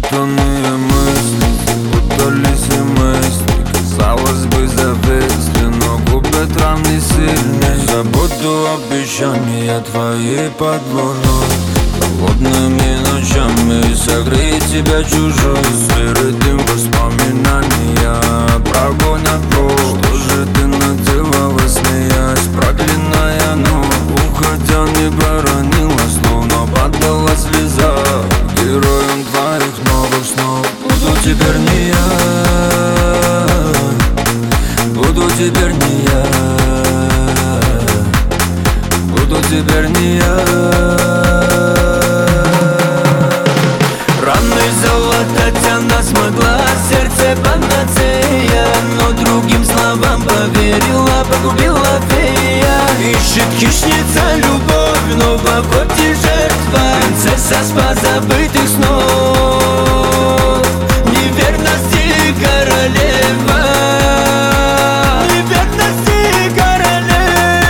Запутанные мысли, запутались и мысли. Казалось бы, зависли, но губят раны сильней. Забуду обещания твои под луной, холодными ночами согрей тебя чужой. Среди воспоминания прогонят прочь. Что же ты наделала, смеясь, проклиная ночь? Уходя не проронила слов, но падала слеза. Героем твоих новых снов буду теперь не я, буду теперь не я, буду теперь не я. Раны золотать она смогла, сердце панацея, но другим словам поверила, погубила фея. Ищет хищница любовь, но в охоте жертва, принцесса с позабытых снов. Неверности королева, неверности королева.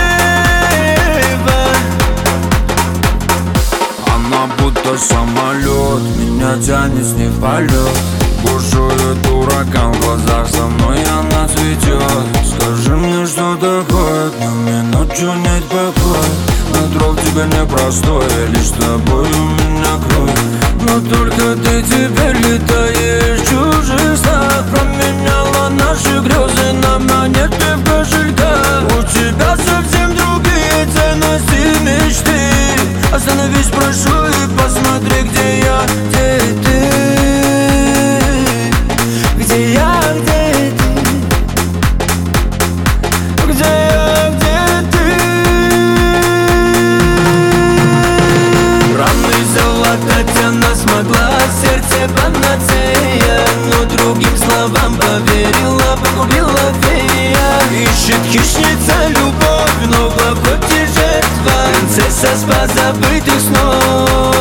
Она будто самолет, меня тянет с ней в полет. Бушует ураган в глазах, со мной она цветет. Скажи мне, что такое, на минуту нет покоя. Нутро в тебе непростое, лишь с тобой у меня кровь. Но только ты теперь летаешь в чужих снах. Променяла наши грезы на монеты в кошельках. У тебя совсем другие ценности, мечты. Остановись, прошу, и посмотри, где я, где ты. Где я, где ты? Где я, где ты? Раны залатать она смогла, сердце панацея, но другим словам поверила, погубила фея. Ищет хищница любовь, но в охоте жертва, принцесса с позабытых снов.